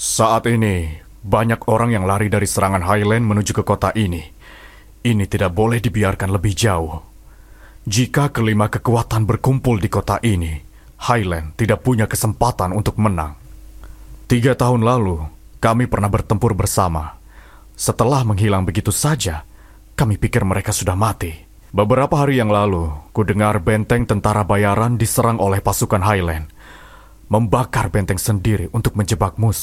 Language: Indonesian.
Saat ini, banyak orang yang lari dari serangan Highland menuju ke kota ini. Ini tidak boleh dibiarkan lebih jauh. Jika kelima kekuatan berkumpul di kota ini, Highland tidak punya kesempatan untuk menang. 3 tahun lalu, kami pernah bertempur bersama. Setelah menghilang begitu saja, kami pikir mereka sudah mati. Beberapa hari yang lalu, ku dengar benteng tentara bayaran diserang oleh pasukan Highland, membakar benteng sendiri untuk menjebak musuh.